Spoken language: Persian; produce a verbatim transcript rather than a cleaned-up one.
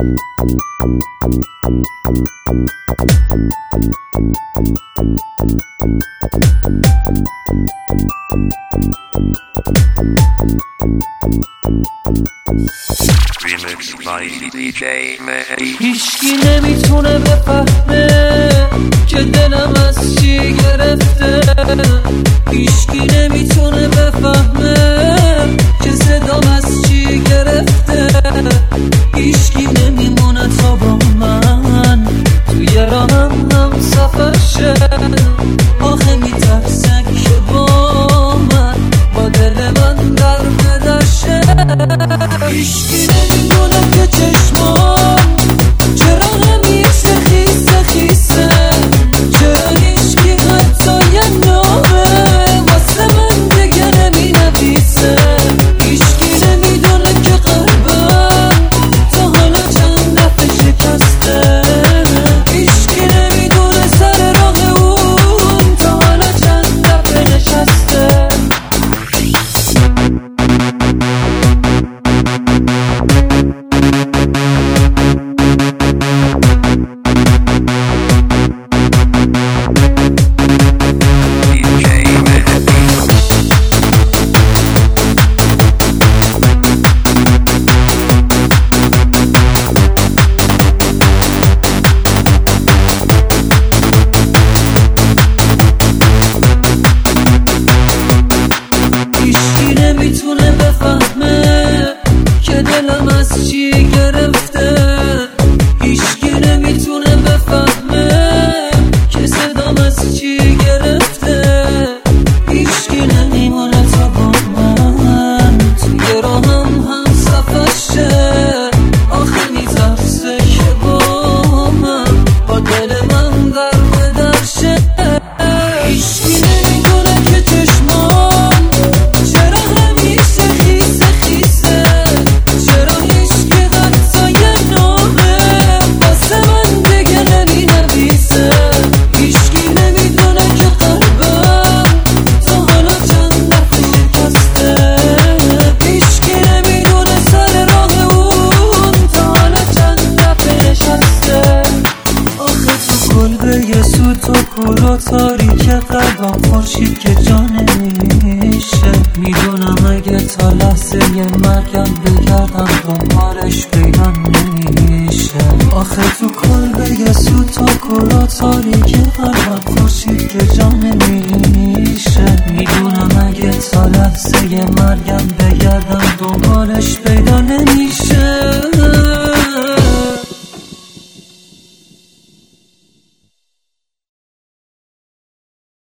Remix by دی جی مهدی. هیچکی نمیتونه بفهمه که دلم از چی گرفته، هیچکی نمیتونه بفهمه که صدام از چی گرفته، هیچکی نمیمونه تا با من توی راهم هم سفر شه. آخه میترسه که با من با دل من در بدشه. هیچکی نمیدونه که چشمام چرا همیشه خیسه خیسه، چرا هیچکی حتی یه نامه واسه من دیگه نمی نویسه. هیچکی نمیدونه که قلبم تا حالا چند دفعه شکسته، هیچکی نمیدونه سر راه اون تا حالا چند دفعه نشسته. نمیتونه بفهمه که دلم از چی گرفته، هیچکی نمیتونه بفهمه که صدام از چی گرفته، هیچکی نمیمونه تا با من توی راهم هم سفر شه. آخه میترسه که با من با دل من در بدر شه. هیچکی نمیدونه که چشمام چرا همیشه خیسه خیسه، چرا هیچکی حتی یه نامه واسه من دیگه نمی نویسه. هیچکی نمیدونه که قلبم تا حالا چند دفعه شکسته، هیچکی نمیدونه سر راه اون تا حالا چند دفعه نشسته. آخه تو کلبه یه سوت و کور و تاریک قلبم خورشید که جا نمیشه. میدونم اگه تا لحظه یه مرگم بگردم دنبالش پیدا نمیشه. آخه تو کلبه یه سوت و کور و تاریک قلبم خورشید که جا نمیشه. میدونم اگه تا لحظه یه مرگم بگردم